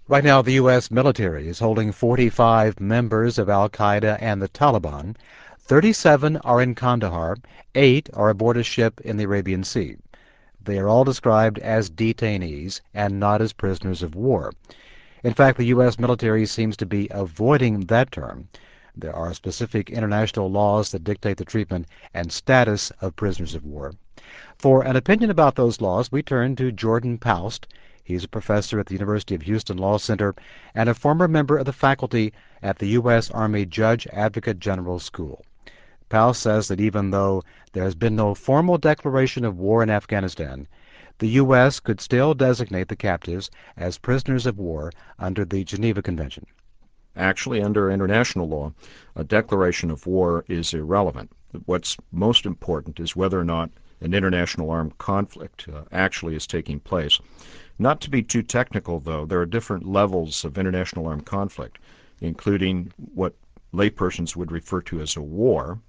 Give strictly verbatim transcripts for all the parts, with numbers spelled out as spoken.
Right now, the U S military is holding forty-five members of al-Qaeda and the Taliban. thirty-seven are in Kandahar. Eight are aboard a ship in the Arabian Sea. They are all described as detainees and not as prisoners of war. In fact, the U S military seems to be avoiding that term. There are specific international laws that dictate the treatment and status of prisoners of war. For an opinion about those laws, we turn to Jordan Paust. He's a professor at the University of Houston Law Center and a former member of the faculty at the U S Army Judge Advocate General School. Paust says that even though there has been no formal declaration of war in Afghanistan, the U S could still designate the captives as prisoners of war under the Geneva Convention. Actually, under international law, a declaration of war is irrelevant. What's most important is whether or not an international armed conflict uh, actually is taking place. Not to be too technical, though, there are different levels of international armed conflict, including what laypersons would refer to as a war,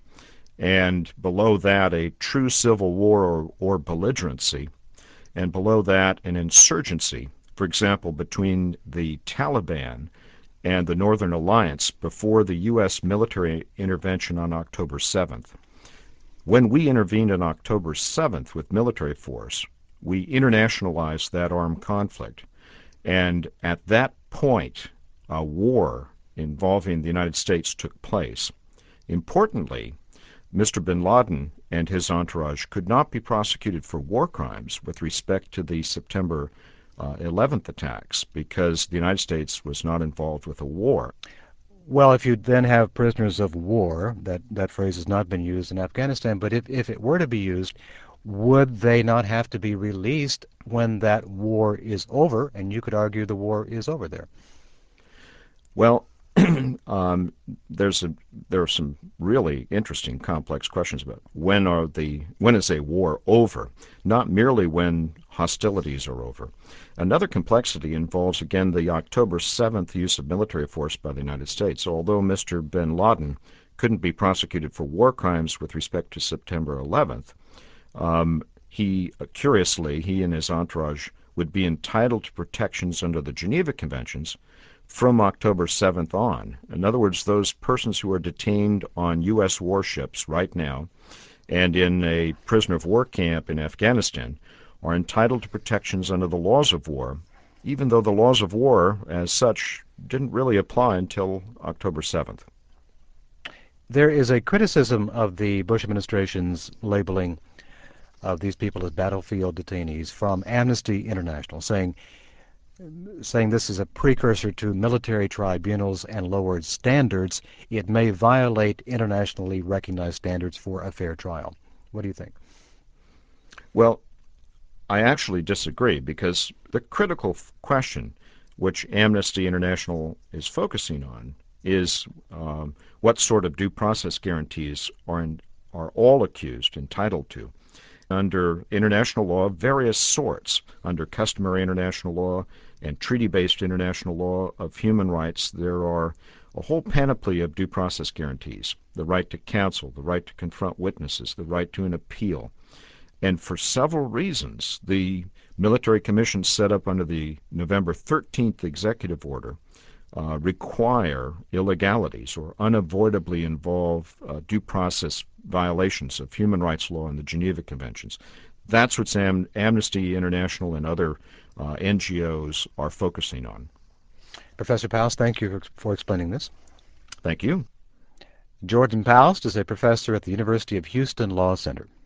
and below that a true civil war or, or belligerency, and below that an insurgency, for example, between the Taliban and the Northern Alliance before the U S military intervention on October seventh. When we intervened on October seventh with military force, we internationalized that armed conflict. And at that point, a war involving the United States took place. Importantly, Mister bin Laden and his entourage could not be prosecuted for war crimes with respect to the September uh, eleventh attacks because the United States was not involved with a war. Well, if you then have prisoners of war, that, that phrase has not been used in Afghanistan, but if, if it were to be used, would they not have to be released when that war is over? And you could argue the war is over there. Well, um, there's a, there are some really interesting, complex questions about when are the when is a war over, not merely when hostilities are over. Another complexity involves, again, the October seventh use of military force by the United States. Although Mister bin Laden couldn't be prosecuted for war crimes with respect to September eleventh, um, he, uh, curiously, he and his entourage would be entitled to protections under the Geneva Conventions from October seventh on. In other words, those persons who are detained on U S warships right now and in a prisoner of war camp in Afghanistan are entitled to protections under the laws of war, even though the laws of war, as such, didn't really apply until October seventh. There is a criticism of the Bush administration's labeling of these people as battlefield detainees from Amnesty International, saying saying this is a precursor to military tribunals and lowered standards. It may violate internationally recognized standards for a fair trial. What do you think? Well, I actually disagree, because the critical question which Amnesty International is focusing on is um, what sort of due process guarantees are, in, are all accused entitled to under international law of various sorts, under customary international law and treaty-based international law of human rights. There are a whole panoply of due process guarantees: the right to counsel, the right to confront witnesses, the right to an appeal. And for several reasons, the military commissions set up under the November thirteenth executive order uh, require illegalities or unavoidably involve uh, due process violations of human rights law and the Geneva Conventions. That's what Am- Amnesty International and other uh, N G Os are focusing on. Professor Paust, thank you for explaining this. Thank you. Jordan Paust is a professor at the University of Houston Law Center.